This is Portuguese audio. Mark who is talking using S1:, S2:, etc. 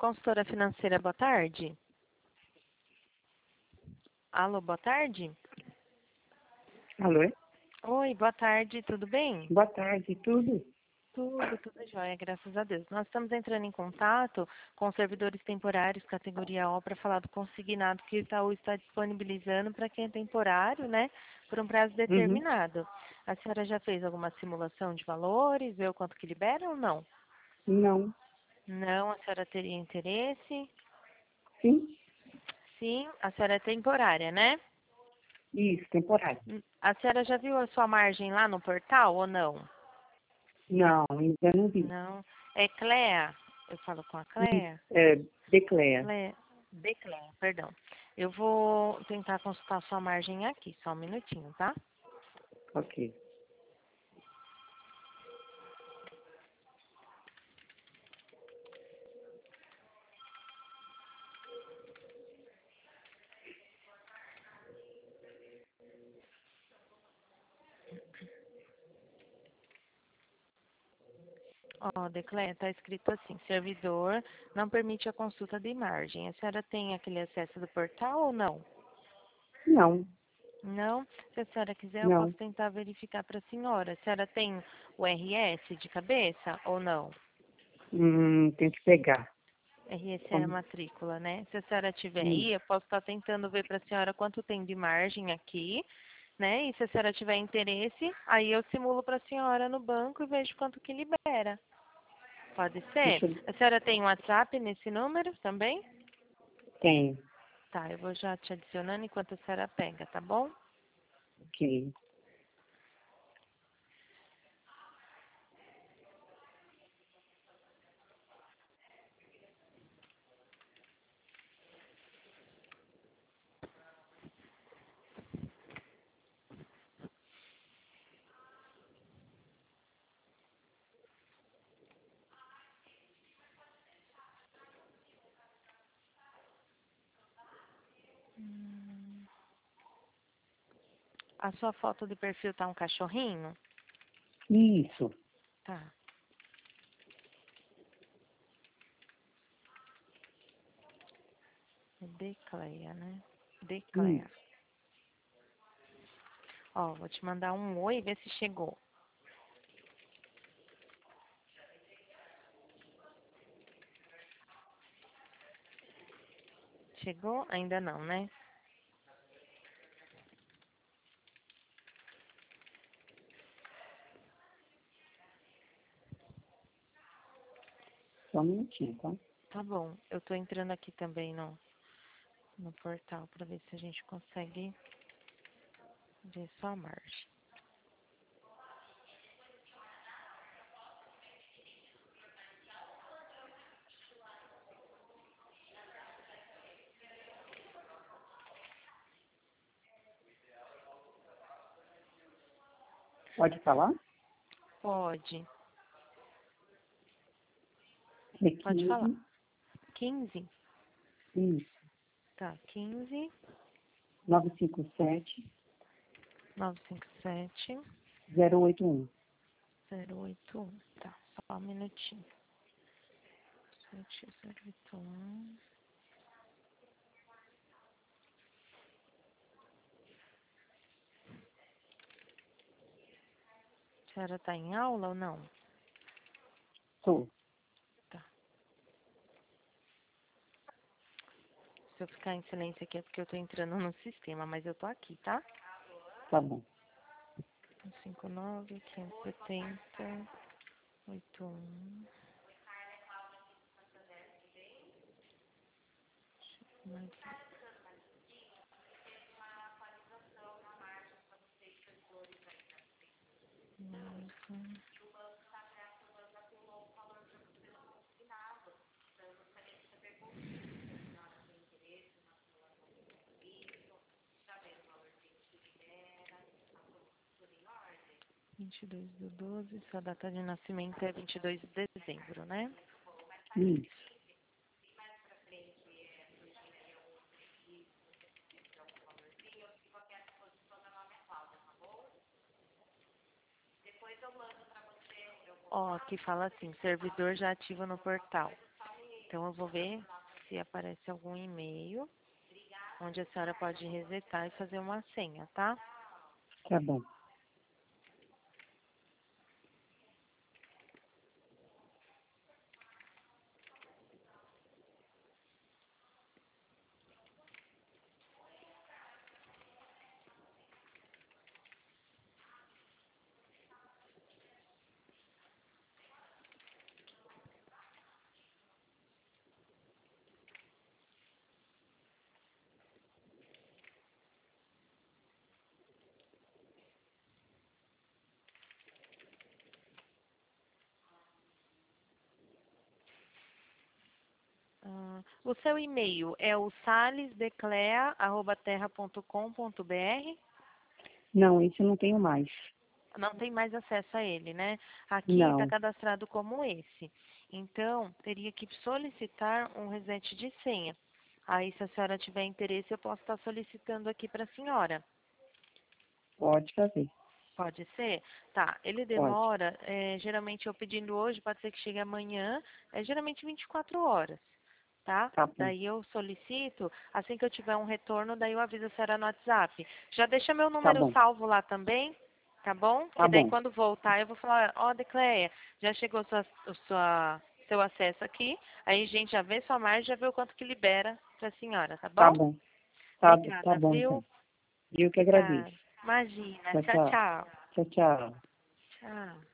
S1: Consultora financeira, boa tarde. Alô, boa tarde.
S2: Alô?
S1: Oi, boa tarde, tudo bem?
S2: Boa tarde, tudo?
S1: Tudo jóia, graças a Deus. Nós estamos entrando em contato com servidores temporários, categoria O, para falar do consignado que o Itaú está disponibilizando para quem é temporário, né, por um prazo
S2: Uhum.
S1: determinado. A senhora já fez alguma simulação de valores, viu quanto que libera ou não?
S2: Não.
S1: Não, a senhora teria interesse?
S2: Sim?
S1: Sim, a senhora é temporária, né?
S2: Isso, temporário.
S1: A senhora já viu a sua margem lá no portal ou não?
S2: Não, ainda não vi.
S1: Não. É Clea? Eu falo com a
S2: Isso,
S1: Clea?
S2: Declea.
S1: Declea, perdão. Eu vou tentar consultar a sua margem aqui, só um minutinho, tá?
S2: Ok.
S1: Ó, Declea, tá escrito assim, servidor não permite a consulta de margem. A senhora tem aquele acesso do portal ou não?
S2: Não,
S1: Não? Se a senhora quiser, eu posso
S2: não.
S1: tentar verificar para a senhora. A senhora tem o RS de cabeça ou não?
S2: Tenho que pegar.
S1: RS é a
S2: Como?
S1: matrícula, né? Se a senhora tiver
S2: Hum,
S1: aí, eu posso estar tentando ver para a senhora quanto tem de margem aqui, né? E se a senhora tiver interesse, aí eu simulo para a senhora no banco e vejo quanto que libera. Pode ser?
S2: Deixa eu...
S1: A senhora tem um WhatsApp nesse número também?
S2: Tenho.
S1: Tá, eu vou já te adicionando enquanto a senhora pega, tá bom?
S2: Ok.
S1: A sua foto de perfil tá um cachorrinho?
S2: Isso.
S1: Tá. Decleia, né? Decleia.
S2: Isso.
S1: Ó, vou te mandar um oi, ver se chegou. Chegou? Ainda não, né?
S2: Só um minutinho, tá?
S1: Tá bom. Eu tô entrando aqui também no portal para ver se a gente consegue ver sua margem.
S2: Pode falar?
S1: Pode.
S2: É
S1: Pode falar.
S2: 15.
S1: 15.
S2: Isso.
S1: Tá, 15
S2: 957
S1: 957
S2: 081.
S1: 081. Tá, só um minutinho. 7081. A senhora tá em aula ou não?
S2: Tô.
S1: Tá. Se eu ficar em silêncio aqui é porque eu tô entrando no sistema, mas eu tô aqui, tá?
S2: Tá bom.
S1: 59 570 81. Mais 1. Vinte e dois do 12, sua data de nascimento é 22 de dezembro, né?
S2: Isso.
S1: Ó, aqui fala assim, servidor já ativo no portal. Então, eu vou ver se aparece algum e-mail onde a senhora pode resetar e fazer uma senha, tá?
S2: Tá bom.
S1: O seu e-mail é o salesdeclea@terra.com.br?
S2: Não, esse eu não tenho mais.
S1: Não tem mais acesso a ele, né? Aqui está
S2: Não.
S1: cadastrado como esse. Então, teria que solicitar um reset de senha. Aí, se a senhora tiver interesse, eu posso estar solicitando aqui para a senhora.
S2: Pode fazer.
S1: Pode ser? Tá. Ele
S2: Pode.
S1: demora, geralmente eu pedindo hoje, pode ser que chegue amanhã, geralmente 24 horas, tá?
S2: Tá bom.
S1: Daí eu solicito, assim que eu tiver um retorno, daí eu aviso a senhora no WhatsApp. Já deixa meu
S2: Tá
S1: número
S2: bom.
S1: salvo lá também, tá bom?
S2: Tá
S1: Que daí
S2: bom.
S1: quando voltar eu vou falar, ó, Decleia, já chegou seu acesso aqui, aí a gente já vê sua margem, já vê o quanto que libera pra senhora, tá
S2: Tá
S1: bom?
S2: bom. Tá
S1: Obrigada,
S2: bom, então.
S1: viu?
S2: Eu que
S1: Obrigada.
S2: agradeço.
S1: Imagina.
S2: Tchau,
S1: Tchau,
S2: tchau.
S1: tchau.
S2: Tchau, tchau.
S1: Tchau.